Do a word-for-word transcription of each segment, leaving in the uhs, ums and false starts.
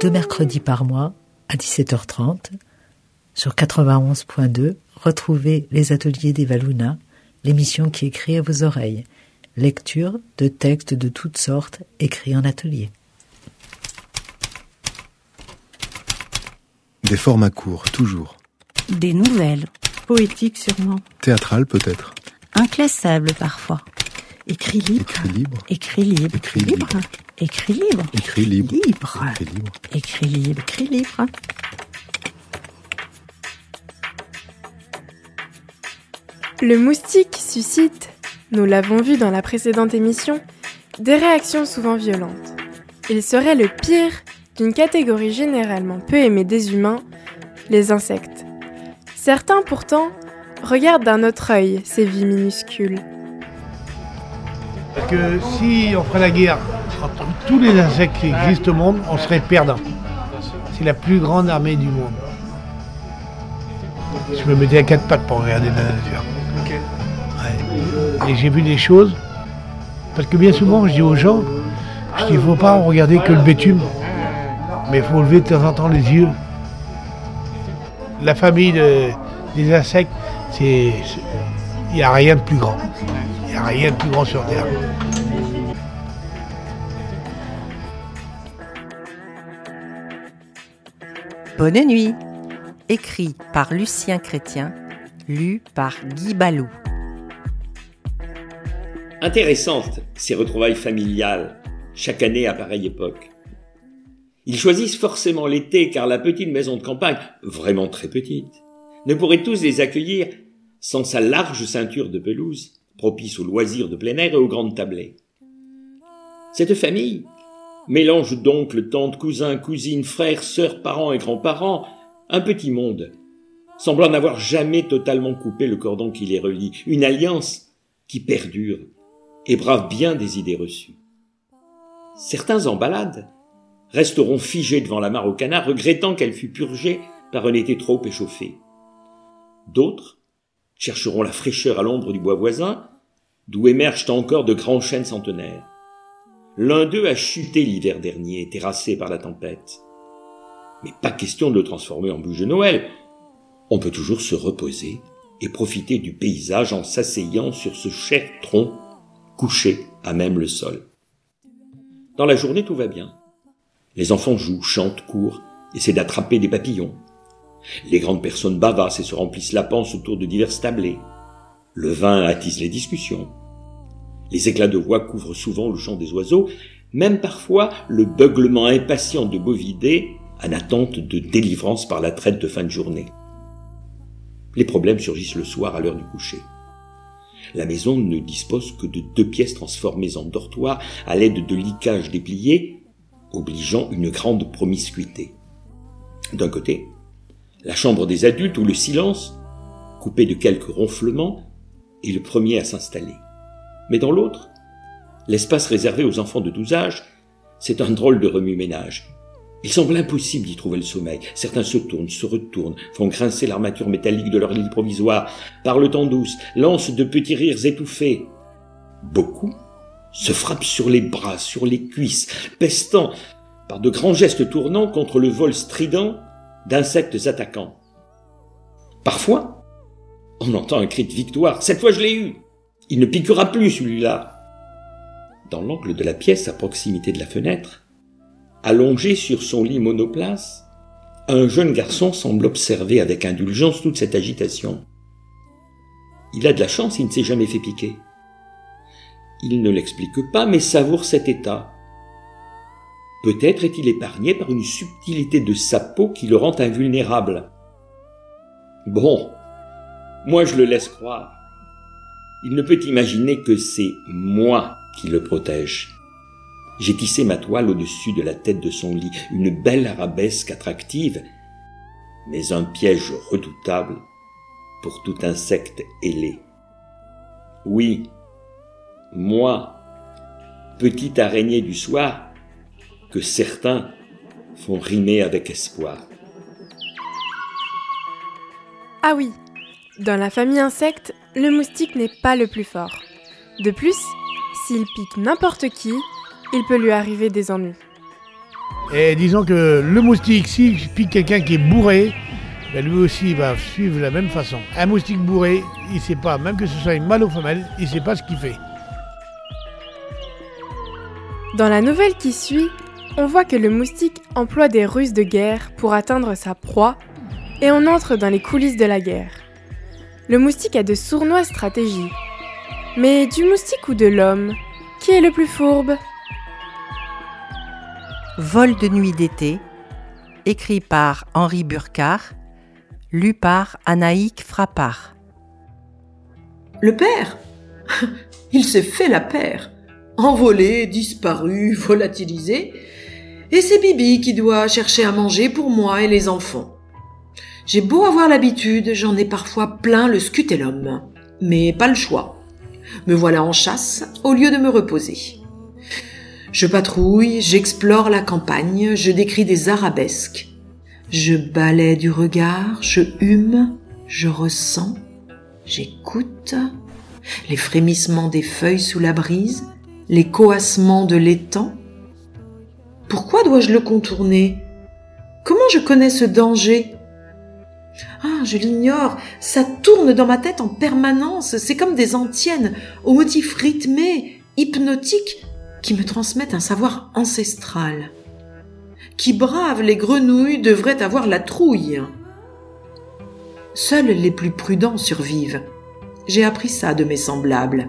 deux mercredis par mois à dix-sept heures trente. Sur quatre-vingt-onze point deux, retrouvez les ateliers d'Eva Luna, l'émission qui écrit à vos oreilles. Lecture de textes de toutes sortes écrits en atelier. Des formats courts, toujours. Des nouvelles. Poétiques sûrement. Théâtrales peut-être. Inclassables parfois. Écrit libre. Écrit libre. Écrit libre. Écrit libre. Écrit libre. Écrit libre. Libre. Écrit libre. Écrit libre. Écrit libre. Le moustique suscite, nous l'avons vu dans la précédente émission, des réactions souvent violentes. Il serait le pire d'une catégorie généralement peu aimée des humains, les insectes. Certains pourtant regardent d'un autre œil ces vies minuscules. Parce que si on ferait la guerre entre tous les insectes qui existent au monde, on serait perdant. C'est la plus grande armée du monde. Je me mettais à quatre pattes pour regarder la nature. Ouais. Et j'ai vu des choses, parce que bien souvent je dis aux gens, je dis il ne faut pas regarder que le bitume, mais il faut lever de temps en temps les yeux. La famille de, des insectes, c'est, il n'y a rien de plus grand. Il n'y a rien de plus grand sur Terre. Bonne nuit. Écrit par Lucien Chrétien, lu par Guy Ballot. Intéressantes, ces retrouvailles familiales, chaque année à pareille époque. Ils choisissent forcément l'été car la petite maison de campagne, vraiment très petite, ne pourrait tous les accueillir sans sa large ceinture de pelouse, propice aux loisirs de plein air et aux grandes tablées. Cette famille, mélange d'oncles, tantes, cousins, cousines, frères, sœurs, parents et grands-parents, un petit monde, semblant n'avoir jamais totalement coupé le cordon qui les relie, une alliance qui perdure et brave bien des idées reçues. Certains en balade resteront figés devant la mare au canard, regrettant qu'elle fût purgée par un été trop échauffé. D'autres chercheront la fraîcheur à l'ombre du bois voisin, d'où émergent encore de grands chênes centenaires. L'un d'eux a chuté l'hiver dernier, terrassé par la tempête. Mais pas question de le transformer en bûche de Noël. On peut toujours se reposer et profiter du paysage en s'asseyant sur ce cher tronc couché à même le sol. Dans la journée, tout va bien. Les enfants jouent, chantent, courent, essaient d'attraper des papillons. Les grandes personnes bavassent et se remplissent la panse autour de diverses tablées. Le vin attise les discussions. Les éclats de voix couvrent souvent le chant des oiseaux, même parfois le beuglement impatient de bovidés en attente de délivrance par la traite de fin de journée. Les problèmes surgissent le soir à l'heure du coucher. La maison ne dispose que de deux pièces transformées en dortoir à l'aide de licages dépliés, obligeant une grande promiscuité. D'un côté, la chambre des adultes où le silence, coupé de quelques ronflements, est le premier à s'installer. Mais dans l'autre, l'espace réservé aux enfants de douze âges, c'est un drôle de remue-ménage. Il semble impossible d'y trouver le sommeil. Certains se tournent, se retournent, font grincer l'armature métallique de leur lit provisoire, parlent en douce, lancent de petits rires étouffés. Beaucoup se frappent sur les bras, sur les cuisses, pestant par de grands gestes tournants contre le vol strident d'insectes attaquants. Parfois, on entend un cri de victoire. « Cette fois, je l'ai eu ! Il ne piquera plus, celui-là !» Dans l'angle de la pièce, à proximité de la fenêtre, allongé sur son lit monoplace, un jeune garçon semble observer avec indulgence toute cette agitation. Il a de la chance, il ne s'est jamais fait piquer. Il ne l'explique pas, mais savoure cet état. Peut-être est-il épargné par une subtilité de sa peau qui le rend invulnérable. Bon, moi je le laisse croire. Il ne peut imaginer que c'est moi qui le protège. J'ai tissé ma toile au-dessus de la tête de son lit, une belle arabesque attractive, mais un piège redoutable pour tout insecte ailé. Oui, moi, petite araignée du soir, que certains font rimer avec espoir. Ah oui, dans la famille insecte, le moustique n'est pas le plus fort. De plus, s'il pique n'importe qui, il peut lui arriver des ennuis. Et disons que le moustique, s'il pique quelqu'un qui est bourré, ben lui aussi il va suivre la même façon. Un moustique bourré, il ne sait pas, même que ce soit une mâle ou femelle, il ne sait pas ce qu'il fait. Dans la nouvelle qui suit, on voit que le moustique emploie des ruses de guerre pour atteindre sa proie et on entre dans les coulisses de la guerre. Le moustique a de sournoises stratégies. Mais du moustique ou de l'homme, qui est le plus fourbe ? Vol de nuit d'été, écrit par Henri Burkhardt, lu par Anaïk Frappard. Le père, il s'est fait la paire. Envolé, disparu, volatilisé. Et c'est Bibi qui doit chercher à manger pour moi et les enfants. J'ai beau avoir l'habitude, j'en ai parfois plein le scutellum. Mais pas le choix. Me voilà en chasse au lieu de me reposer. Je patrouille, j'explore la campagne, je décris des arabesques. Je balaie du regard, je hume, je ressens, j'écoute. Les frémissements des feuilles sous la brise, les coassements de l'étang. Pourquoi dois-je le contourner ? Comment je connais ce danger ? Ah, je l'ignore, ça tourne dans ma tête en permanence, c'est comme des antiennes aux motifs rythmés, hypnotiques, qui me transmettent un savoir ancestral. Qui brave les grenouilles devrait avoir la trouille. Seuls les plus prudents survivent. J'ai appris ça de mes semblables.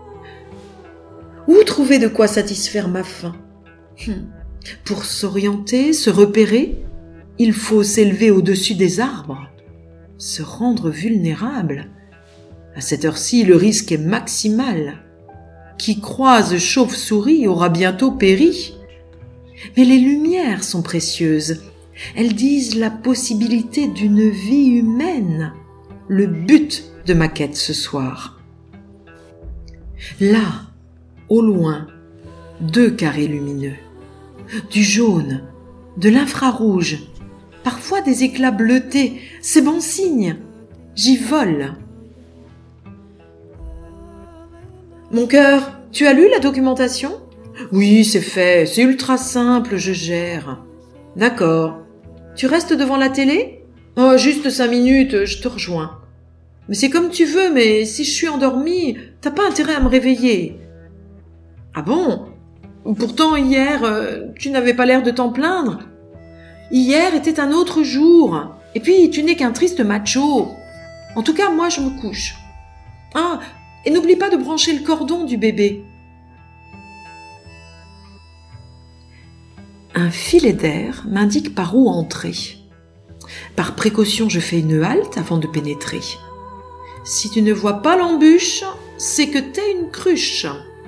Où trouver de quoi satisfaire ma faim ? hum. Pour s'orienter, se repérer, il faut s'élever au-dessus des arbres, se rendre vulnérable. À cette heure-ci, le risque est maximal. Qui croise chauve-souris aura bientôt péri. Mais les lumières sont précieuses. Elles disent la possibilité d'une vie humaine, le but de ma quête ce soir. Là, au loin, deux carrés lumineux, du jaune, de l'infrarouge, parfois des éclats bleutés, c'est bon signe, j'y vole. Mon cœur, tu as lu la documentation ? Oui, c'est fait, c'est ultra simple, je gère. D'accord. Tu restes devant la télé ? Oh, juste cinq minutes, je te rejoins. Mais c'est comme tu veux, mais si je suis endormie, t'as pas intérêt à me réveiller. Ah bon ? Pourtant, hier, euh, tu n'avais pas l'air de t'en plaindre. Hier était un autre jour. Et puis, tu n'es qu'un triste macho. En tout cas, moi, je me couche. Ah, et n'oublie pas de brancher le cordon du bébé. Un filet d'air m'indique par où entrer. Par précaution, je fais une halte avant de pénétrer. Si tu ne vois pas l'embûche, c'est que t'es une cruche.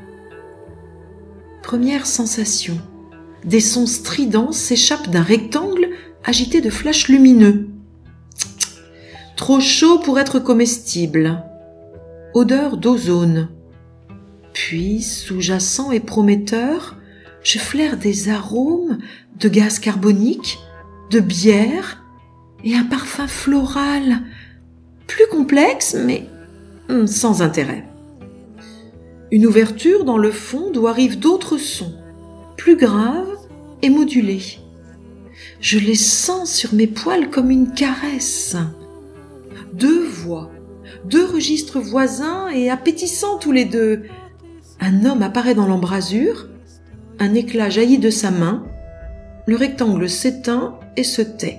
Première sensation. Des sons stridents s'échappent d'un rectangle agité de flashs lumineux. Trop chaud pour être comestible. Odeur d'ozone. Puis, sous-jacent et prometteur, je flaire des arômes de gaz carbonique, de bière et un parfum floral, plus complexe mais sans intérêt. Une ouverture dans le fond d'où arrivent d'autres sons, plus graves et modulés. Je les sens sur mes poils comme une caresse. Deux voix, deux registres voisins et appétissants tous les deux. Un homme apparaît dans l'embrasure, un éclat jaillit de sa main, le rectangle s'éteint et se tait.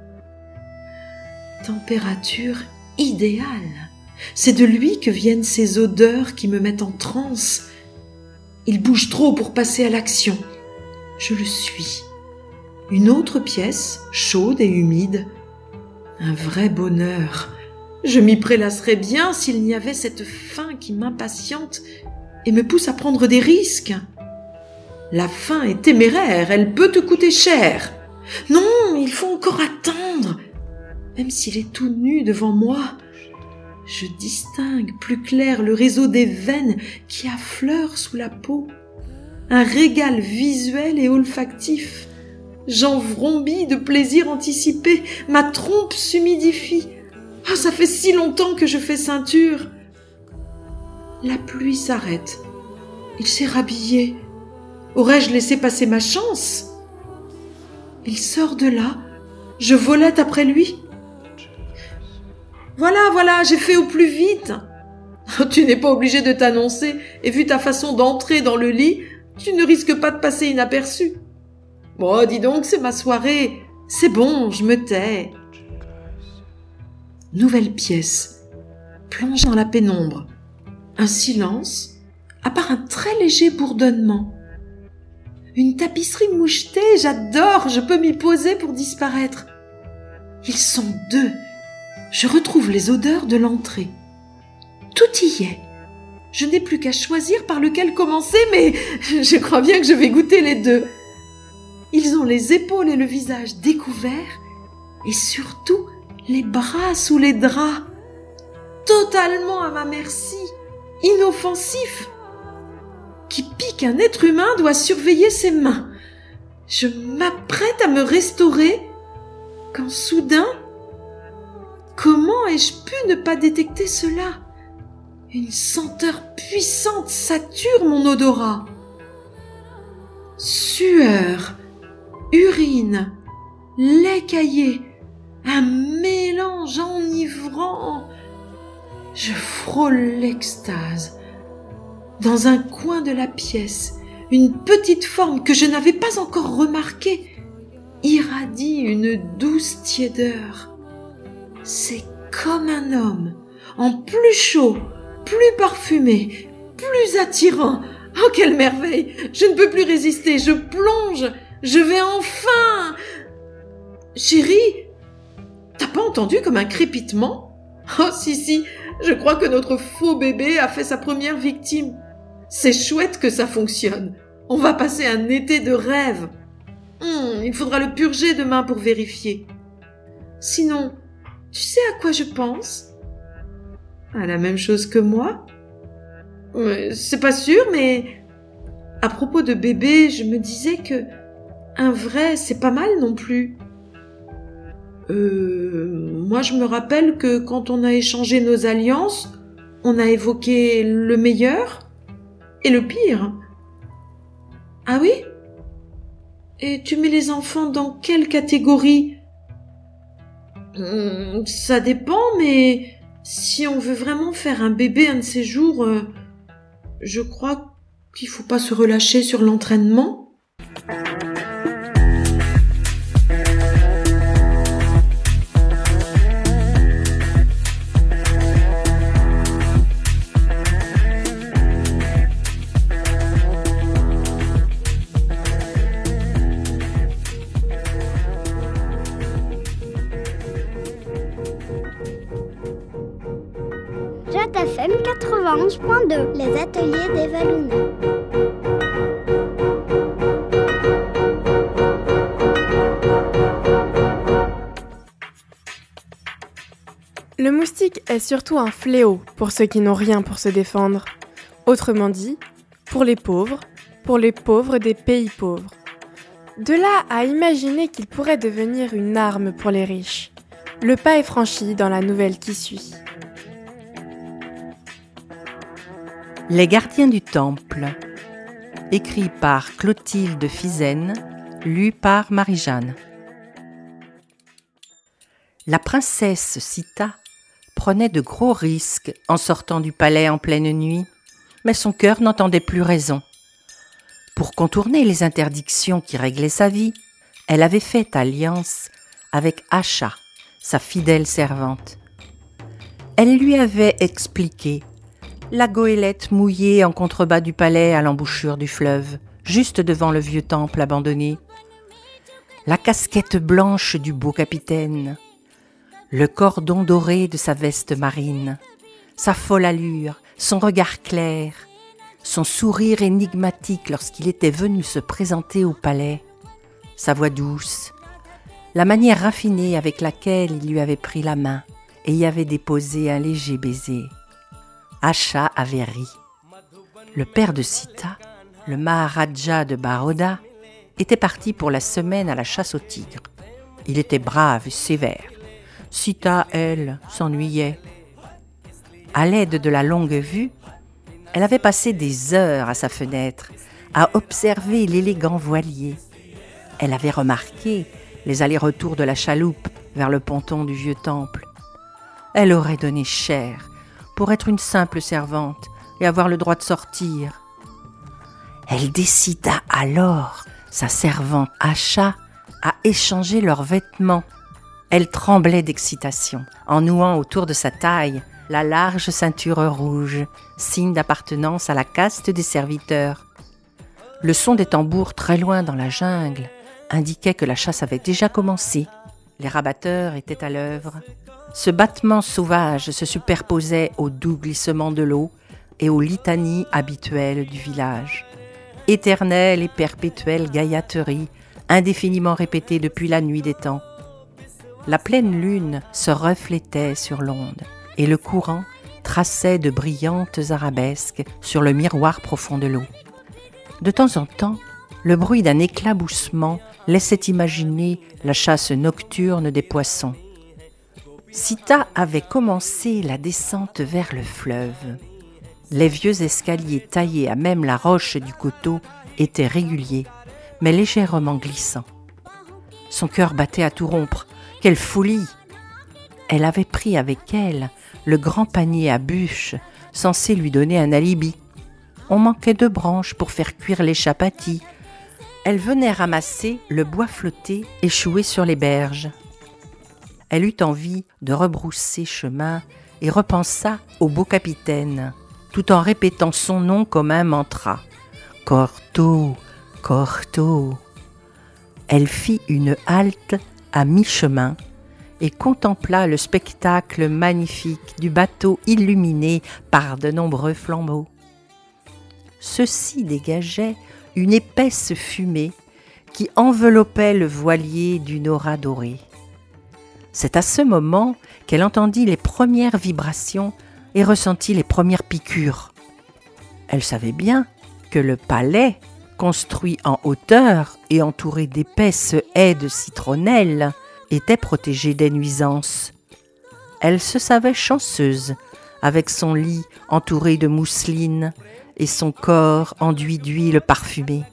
Température idéale. C'est de lui que viennent ces odeurs qui me mettent en transe. Il bouge trop pour passer à l'action. Je le suis. Une autre pièce, chaude et humide. Un vrai bonheur. Je m'y prélasserais bien s'il n'y avait cette faim qui m'impatiente et me pousse à prendre des risques. La faim est téméraire, elle peut te coûter cher. Non, il faut encore attendre. Même s'il est tout nu devant moi, je distingue plus clair le réseau des veines qui affleurent sous la peau. Un régal visuel et olfactif. J'en vrombis de plaisir anticipé, ma trompe s'humidifie. Ah, ça fait si longtemps que je fais ceinture. La pluie s'arrête. Il s'est rhabillé. Aurais-je laissé passer ma chance ? Il sort de là, je volette après lui. Voilà, voilà, j'ai fait au plus vite. Tu n'es pas obligé de t'annoncer, et vu ta façon d'entrer dans le lit, tu ne risques pas de passer inaperçu. Bon, dis donc, c'est ma soirée. C'est bon, je me tais. Nouvelle pièce. Plonge dans la pénombre. Un silence, à part un très léger bourdonnement. Une tapisserie mouchetée, j'adore, je peux m'y poser pour disparaître. Ils sont deux. Je retrouve les odeurs de l'entrée. Tout y est. Je n'ai plus qu'à choisir par lequel commencer, mais je crois bien que je vais goûter les deux. Ils ont les épaules et le visage découverts, et surtout les bras sous les draps. Totalement à ma merci, inoffensif. Qui pique un être humain doit surveiller ses mains. Je m'apprête à me restaurer, quand soudain, comment ai-je pu ne pas détecter cela ? Une senteur puissante sature mon odorat. Sueur, urine, lait caillé, un mélange enivrant. Je frôle l'extase. Dans un coin de la pièce, une petite forme que je n'avais pas encore remarquée irradie une douce tiédeur. C'est comme un homme, en plus chaud, plus parfumé, plus attirant. Oh, quelle merveille! Je ne peux plus résister, je plonge, je vais enfin... Chérie, t'as pas entendu comme un crépitement? Oh, si, si, je crois que notre faux bébé a fait sa première victime. C'est chouette que ça fonctionne. On va passer un été de rêve. Hum, il faudra le purger demain pour vérifier. Sinon, tu sais à quoi je pense? À la même chose que moi? euh, C'est pas sûr, mais à propos de bébé, je me disais que un vrai, c'est pas mal non plus. Euh, moi, je me rappelle que quand on a échangé nos alliances, on a évoqué le meilleur et le pire. Ah oui? Et tu mets les enfants dans quelle catégorie? Hum, ça dépend, mais si on veut vraiment faire un bébé un de ces jours, euh, je crois qu'il faut pas se relâcher sur l'entraînement. Jot F M quatre-vingt-onze point deux, les ateliers d'Evaluna. Le moustique est surtout un fléau pour ceux qui n'ont rien pour se défendre. Autrement dit, pour les pauvres, pour les pauvres des pays pauvres. De là à imaginer qu'il pourrait devenir une arme pour les riches. Le pas est franchi dans la nouvelle qui suit. Les gardiens du temple, écrit par Clotilde Fizen, lu par Marie-Jeanne. La princesse Sita prenait de gros risques en sortant du palais en pleine nuit, mais son cœur n'entendait plus raison. Pour contourner les interdictions qui réglaient sa vie, elle avait fait alliance avec Asha, sa fidèle servante. Elle lui avait expliqué la goélette mouillée en contrebas du palais à l'embouchure du fleuve, juste devant le vieux temple abandonné, la casquette blanche du beau capitaine, le cordon doré de sa veste marine, sa folle allure, son regard clair, son sourire énigmatique lorsqu'il était venu se présenter au palais, sa voix douce, la manière raffinée avec laquelle il lui avait pris la main et y avait déposé un léger baiser. Asha avait ri. Le père de Sita, le Maharaja de Baroda, était parti pour la semaine à la chasse aux tigres. Il était brave et sévère. Sita, elle, s'ennuyait. À l'aide de la longue vue, elle avait passé des heures à sa fenêtre, à observer l'élégant voilier. Elle avait remarqué les allers-retours de la chaloupe vers le ponton du vieux temple. Elle aurait donné cher pour être une simple servante et avoir le droit de sortir. Elle décida alors, sa servante Acha, à échanger leurs vêtements. Elle tremblait d'excitation en nouant autour de sa taille la large ceinture rouge, signe d'appartenance à la caste des serviteurs. Le son des tambours très loin dans la jungle indiquait que la chasse avait déjà commencé. Les rabatteurs étaient à l'œuvre. Ce battement sauvage se superposait au doux glissement de l'eau et aux litanies habituelles du village. Éternelle et perpétuelle gaillaterie, indéfiniment répétée depuis la nuit des temps. La pleine lune se reflétait sur l'onde et le courant traçait de brillantes arabesques sur le miroir profond de l'eau. De temps en temps, le bruit d'un éclaboussement laissait imaginer la chasse nocturne des poissons. Sita avait commencé la descente vers le fleuve. Les vieux escaliers taillés à même la roche du coteau étaient réguliers, mais légèrement glissants. Son cœur battait à tout rompre. Quelle folie! Elle avait pris avec elle le grand panier à bûches, censé lui donner un alibi. On manquait de branches pour faire cuire les chapatis. Elle venait ramasser le bois flotté échoué sur les berges. Elle eut envie de rebrousser chemin et repensa au beau capitaine, tout en répétant son nom comme un mantra. Corto, Corto. Elle fit une halte à mi-chemin et contempla le spectacle magnifique du bateau illuminé par de nombreux flambeaux. Ceux-ci dégageaient une épaisse fumée qui enveloppait le voilier d'une aura dorée. C'est à ce moment qu'elle entendit les premières vibrations et ressentit les premières piqûres. Elle savait bien que le palais, construit en hauteur et entouré d'épaisses haies de citronnelles, était protégé des nuisances. Elle se savait chanceuse, avec son lit entouré de mousseline et son corps enduit d'huile parfumée.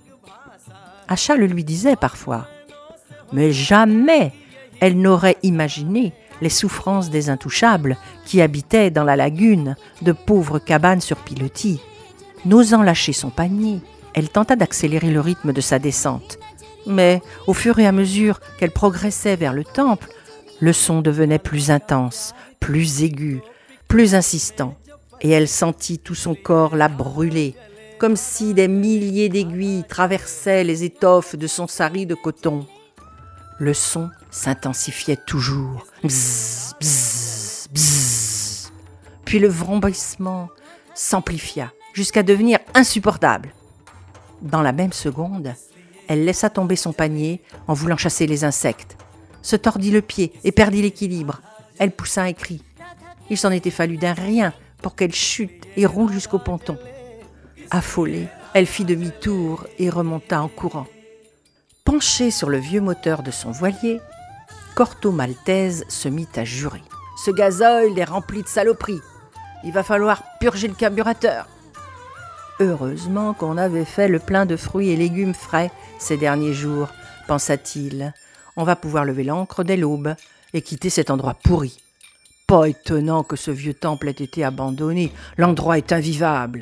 Acha le lui disait parfois, mais jamais elle n'aurait imaginé les souffrances des intouchables qui habitaient dans la lagune de pauvres cabanes sur pilotis. N'osant lâcher son panier, elle tenta d'accélérer le rythme de sa descente. Mais au fur et à mesure qu'elle progressait vers le temple, le son devenait plus intense, plus aigu, plus insistant, et elle sentit tout son corps la brûler, comme si des milliers d'aiguilles traversaient les étoffes de son sari de coton. Le son s'intensifiait toujours. Bzzz, bzzz, bzzz. Puis le vrombissement s'amplifia jusqu'à devenir insupportable. Dans la même seconde, elle laissa tomber son panier en voulant chasser les insectes, se tordit le pied et perdit l'équilibre. Elle poussa un cri. Il s'en était fallu d'un rien pour qu'elle chute et roule jusqu'au ponton. Affolée, elle fit demi-tour et remonta en courant. Penchée sur le vieux moteur de son voilier, Corto Maltese se mit à jurer. « Ce gazoil est rempli de saloperies. Il va falloir purger le carburateur. » Heureusement qu'on avait fait le plein de fruits et légumes frais ces derniers jours, pensa-t-il. On va pouvoir lever l'ancre dès l'aube et quitter cet endroit pourri. Pas étonnant que ce vieux temple ait été abandonné, l'endroit est invivable.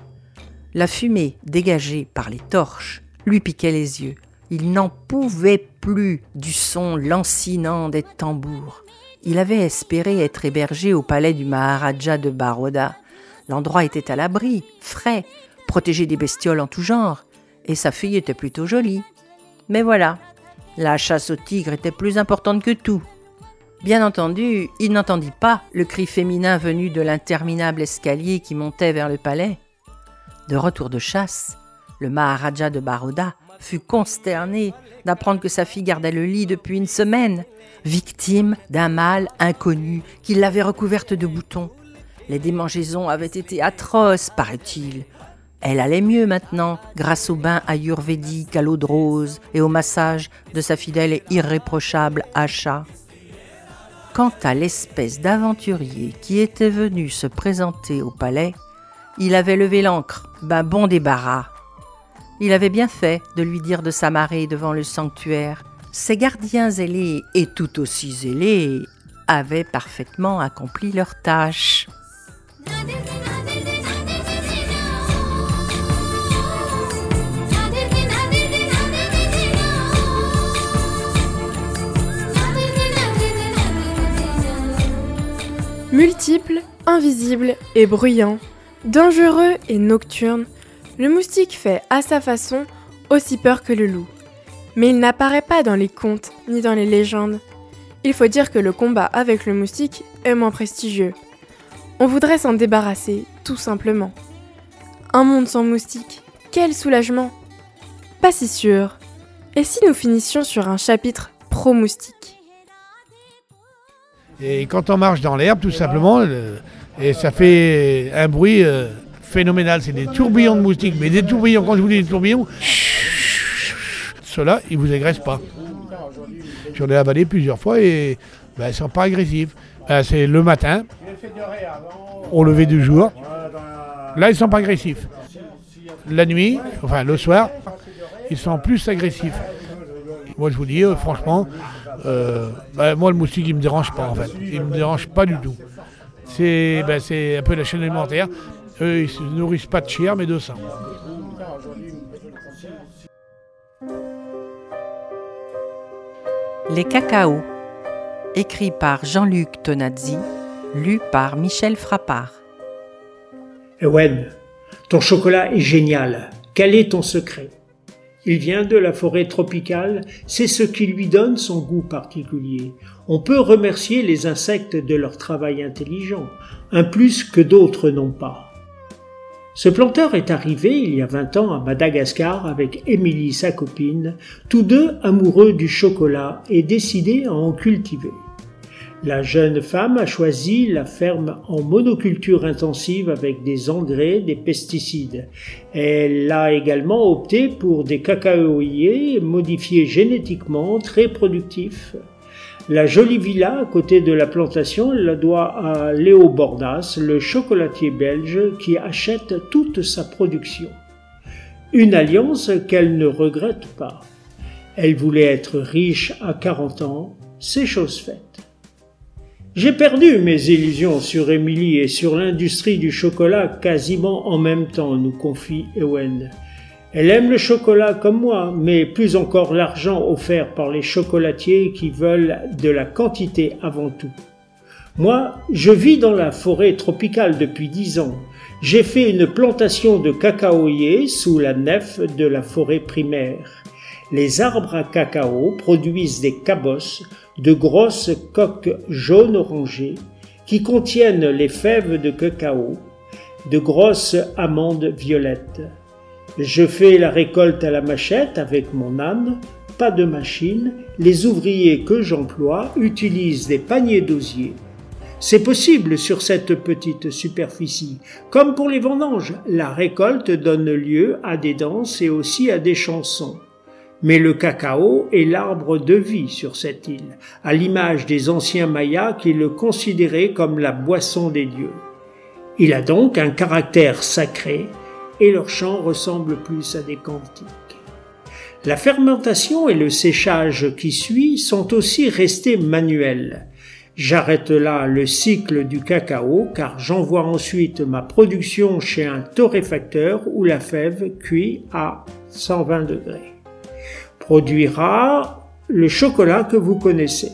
La fumée dégagée par les torches lui piquait les yeux. Il n'en pouvait plus du son lancinant des tambours. Il avait espéré être hébergé au palais du Maharaja de Baroda. L'endroit était à l'abri, frais, protégé des bestioles en tout genre, et sa fille était plutôt jolie. Mais voilà, la chasse au tigre était plus importante que tout. Bien entendu, il n'entendit pas le cri féminin venu de l'interminable escalier qui montait vers le palais. De retour de chasse, le Maharaja de Baroda fut consterné d'apprendre que sa fille gardait le lit depuis une semaine, victime d'un mal inconnu qui l'avait recouverte de boutons. Les démangeaisons avaient été atroces, paraît-il. Elle allait mieux maintenant, grâce au bain ayurvédique à l'eau de rose et au massage de sa fidèle et irréprochable Acha. Quant à l'espèce d'aventurier qui était venu se présenter au palais, il avait levé l'ancre, ben bon débarras. Il avait bien fait de lui dire de s'amarrer devant le sanctuaire. Ses gardiens zélés, et tout aussi zélés, avaient parfaitement accompli leur tâche. Multiple, invisible et bruyant, dangereux et nocturne, le moustique fait à sa façon aussi peur que le loup. Mais il n'apparaît pas dans les contes ni dans les légendes. Il faut dire que le combat avec le moustique est moins prestigieux. On voudrait s'en débarrasser, tout simplement. Un monde sans moustique, quel soulagement! Pas si sûr. Et si nous finissions sur un chapitre pro-moustique? Et quand on marche dans l'herbe, tout simplement, le, et ça fait un bruit euh, phénoménal. C'est des tourbillons de moustiques. Mais des tourbillons, quand je vous dis des tourbillons, ceux-là, ils ne vous agressent pas. J'en ai avalé plusieurs fois et ben, ils ne sont pas agressifs. Ben, c'est le matin, au lever du jour. Là, ils ne sont pas agressifs. La nuit, enfin le soir, ils sont plus agressifs. Moi, je vous dis, euh, franchement, euh, bah, moi, le moustique, il ne me dérange pas, en fait. Il ne me dérange pas du tout. C'est, bah, c'est un peu la chaîne alimentaire. Eux, ils ne se nourrissent pas de chair, mais de sang. Les cacaos, écrit par Jean-Luc Tonazzi, lu par Michel Frappard. Ewen, ton chocolat est génial. Quel est ton secret? Il vient de la forêt tropicale, c'est ce qui lui donne son goût particulier. On peut remercier les insectes de leur travail intelligent, un plus que d'autres n'ont pas. Ce planteur est arrivé il y a vingt ans à Madagascar avec Émilie, sa copine, tous deux amoureux du chocolat et décidés à en cultiver. La jeune femme a choisi la ferme en monoculture intensive avec des engrais, des pesticides. Elle a également opté pour des cacaoyers modifiés génétiquement, très productifs. La jolie villa à côté de la plantation, elle la doit à Léo Bordas, le chocolatier belge qui achète toute sa production. Une alliance qu'elle ne regrette pas. Elle voulait être riche à quarante ans, c'est chose faite. J'ai perdu mes illusions sur Émilie et sur l'industrie du chocolat quasiment en même temps, nous confie Ewen. Elle aime le chocolat comme moi, mais plus encore l'argent offert par les chocolatiers qui veulent de la quantité avant tout. Moi, je vis dans la forêt tropicale depuis dix ans. J'ai fait une plantation de cacaoyers sous la nef de la forêt primaire. Les arbres à cacao produisent des cabosses, de grosses coques jaune orangées qui contiennent les fèves de cacao, de grosses amandes violettes. Je fais la récolte à la machette avec mon âne, pas de machine. Les ouvriers que j'emploie utilisent des paniers d'osier. C'est possible sur cette petite superficie. Comme pour les vendanges, la récolte donne lieu à des danses et aussi à des chansons. Mais le cacao est l'arbre de vie sur cette île, à l'image des anciens Mayas qui le considéraient comme la boisson des dieux. Il a donc un caractère sacré et leur chant ressemble plus à des cantiques. La fermentation et le séchage qui suit sont aussi restés manuels. J'arrête là le cycle du cacao car j'envoie ensuite ma production chez un torréfacteur où la fève cuit à cent vingt degrés. Produira le chocolat que vous connaissez.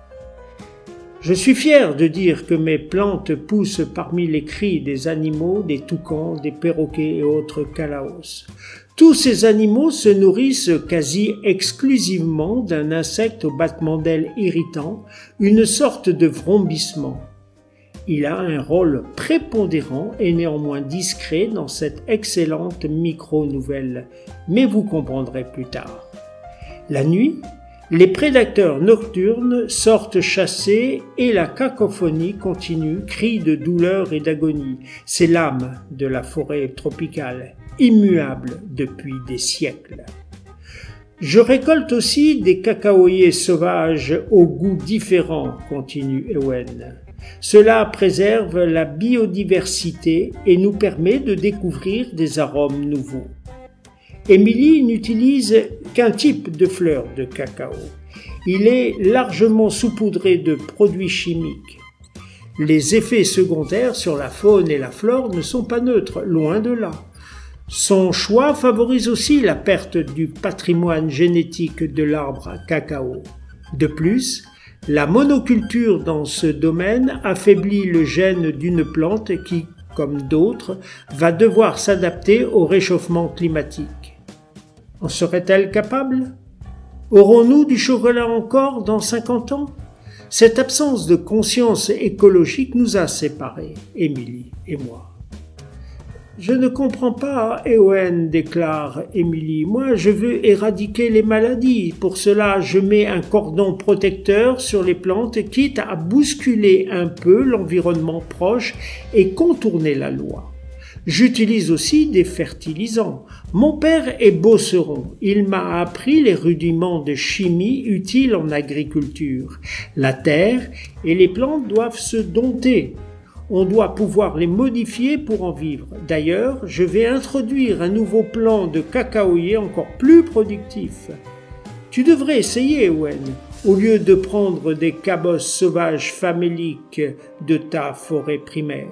Je suis fier de dire que mes plantes poussent parmi les cris des animaux, des toucans, des perroquets et autres calaos. Tous ces animaux se nourrissent quasi exclusivement d'un insecte au battement d'ailes irritant, une sorte de vrombissement. Il a un rôle prépondérant et néanmoins discret dans cette excellente micro-nouvelle, mais vous comprendrez plus tard. La nuit, les prédateurs nocturnes sortent chasser et la cacophonie continue, cris de douleur et d'agonie. C'est l'âme de la forêt tropicale, immuable depuis des siècles. Je récolte aussi des cacaoyers sauvages au goût différent, continue Ewen. Cela préserve la biodiversité et nous permet de découvrir des arômes nouveaux. Émilie n'utilise qu'un type de fleur de cacao. Il est largement saupoudré de produits chimiques. Les effets secondaires sur la faune et la flore ne sont pas neutres, loin de là. Son choix favorise aussi la perte du patrimoine génétique de l'arbre à cacao. De plus, la monoculture dans ce domaine affaiblit le gène d'une plante qui, comme d'autres, va devoir s'adapter au réchauffement climatique. En serait-elle capable ? Aurons-nous du chocolat encore dans cinquante ans ? Cette absence de conscience écologique nous a séparés, Émilie et moi. Je ne comprends pas, Ewen, déclare Émilie. Moi, je veux éradiquer les maladies. Pour cela, je mets un cordon protecteur sur les plantes, quitte à bousculer un peu l'environnement proche et contourner la loi. J'utilise aussi des fertilisants. Mon père est bosseron. Il m'a appris les rudiments de chimie utiles en agriculture. La terre et les plantes doivent se dompter. On doit pouvoir les modifier pour en vivre. D'ailleurs, je vais introduire un nouveau plan de cacaoyer encore plus productif. Tu devrais essayer, Ewen, au lieu de prendre des cabosses sauvages faméliques de ta forêt primaire.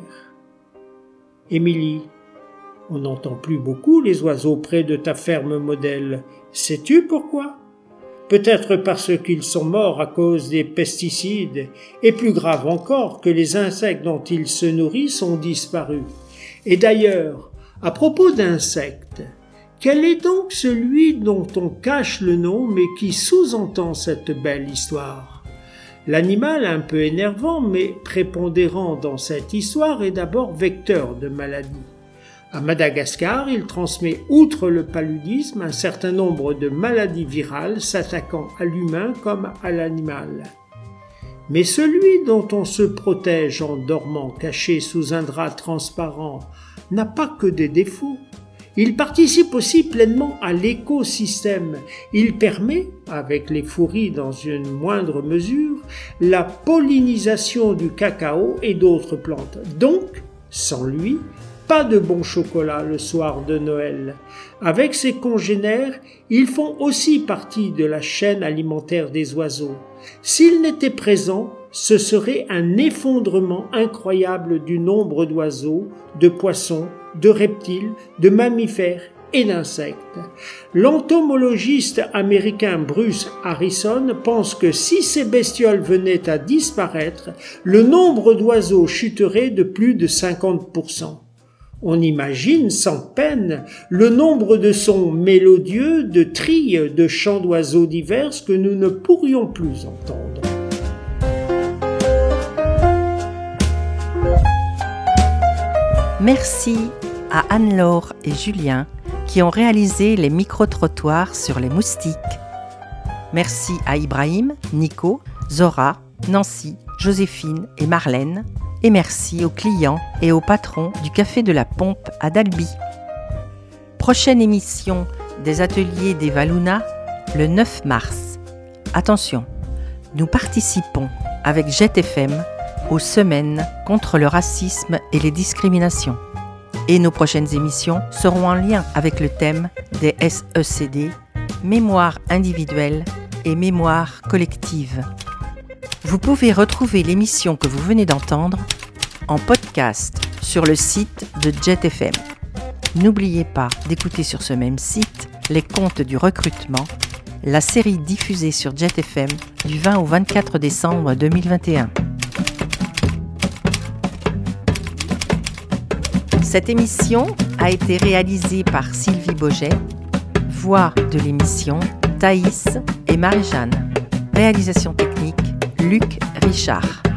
Émilie, on n'entend plus beaucoup les oiseaux près de ta ferme modèle. Sais-tu pourquoi ? Peut-être parce qu'ils sont morts à cause des pesticides, et plus grave encore que les insectes dont ils se nourrissent ont disparu. Et d'ailleurs, à propos d'insectes, quel est donc celui dont on cache le nom mais qui sous-entend cette belle histoire ? L'animal un peu énervant mais prépondérant dans cette histoire est d'abord vecteur de maladies. À Madagascar, il transmet, outre le paludisme, un certain nombre de maladies virales s'attaquant à l'humain comme à l'animal. Mais celui dont on se protège en dormant caché sous un drap transparent n'a pas que des défauts. Il participe aussi pleinement à l'écosystème. Il permet, avec les fourris dans une moindre mesure, la pollinisation du cacao et d'autres plantes. Donc, sans lui, pas de bon chocolat le soir de Noël. Avec ses congénères, ils font aussi partie de la chaîne alimentaire des oiseaux. S'ils n'étaient présents, ce serait un effondrement incroyable du nombre d'oiseaux, de poissons, de reptiles, de mammifères et d'insectes. L'entomologiste américain Bruce Harrison pense que si ces bestioles venaient à disparaître, le nombre d'oiseaux chuterait de plus de cinquante pour cent. On imagine sans peine le nombre de sons mélodieux, de trilles, de chants d'oiseaux divers que nous ne pourrions plus entendre. Merci à Anne-Laure et Julien qui ont réalisé les micro-trottoirs sur les moustiques. Merci à Ibrahim, Nico, Zora, Nancy, Joséphine et Marlène. Et merci aux clients et aux patrons du Café de la Pompe à Dalby. Prochaine émission des ateliers d'Eva Luna, le neuf mars. Attention, nous participons avec Jet F M aux semaines contre le racisme et les discriminations. Et nos prochaines émissions seront en lien avec le thème des S E C D, mémoire individuelle et mémoire collective. Vous pouvez retrouver l'émission que vous venez d'entendre en podcast sur le site de Jet F M. N'oubliez pas d'écouter sur ce même site les contes du recrutement, la série diffusée sur Jet F M du vingt au vingt-quatre décembre deux mille vingt et un. Cette émission a été réalisée par Sylvie Boget, voix de l'émission Thaïs et Marie-Jeanne, réalisation technique Luc Richard.